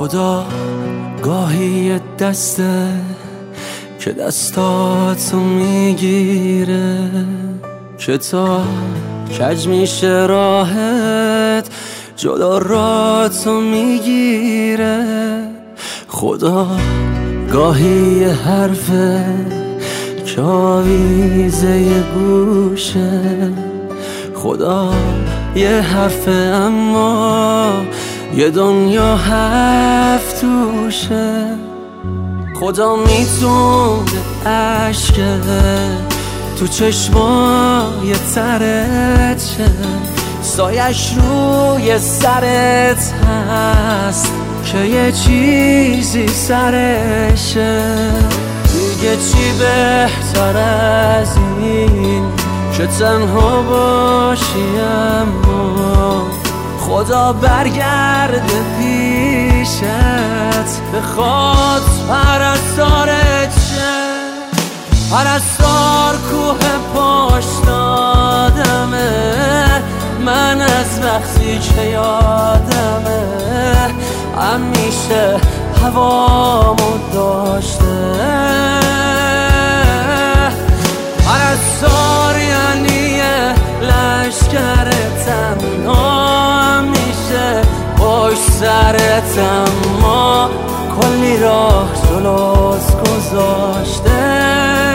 خدا گاهی دسته که دستاتو میگیره که تا کج میشه راحت جلو راتو میگیره. خدا گاهی حرفه که آویزه گوشه، خدا یه حرفه اما یه دنیا هفت توشه. خدا میتونه عشقه تو چشمای ترت شه، سایش روی سرت هست که یه چیزی سرشه. دیگه چی بهتر از این که تنها باشی اما خدا برگرده پیشت بخواد پرستارت شه. پرستار کوه پاش دادمه، من از وقتی که یادمه همیشه هوامو داشته. پرستار یعنی لشکر تنها همیشه پشت سرت اما کلی راه جلوت گذاشته.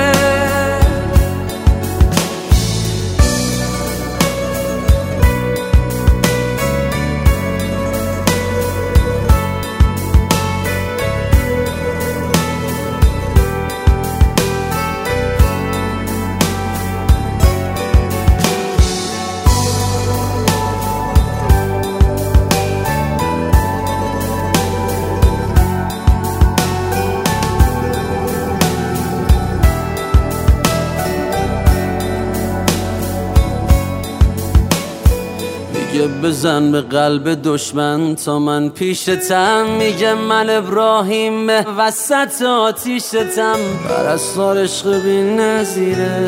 میگه بزن به قلب دشمن تا من پیشتم، میگه من ابراهیم وسط آتیشتم. پرستار عشق بی نظیره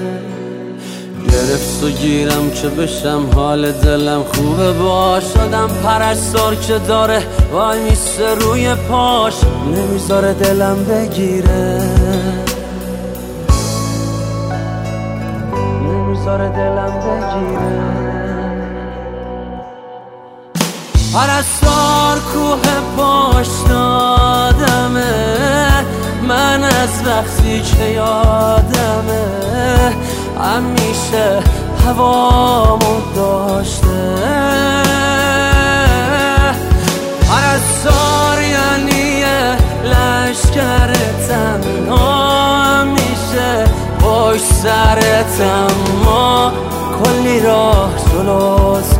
گرفت و گیرم که بشم حال دلم خوبه باش. شدم پرستار که داره وای میسته روی پاش نمیذاره دلم بگیره، نمیذاره دلم بگیره. پرستار کوه پاش دادمه، من از وقتی که یادمه همیشه هوامو داشته. پرستار یعنی لشکر تنها همیشه پشت سرت اما کلی راه جلوت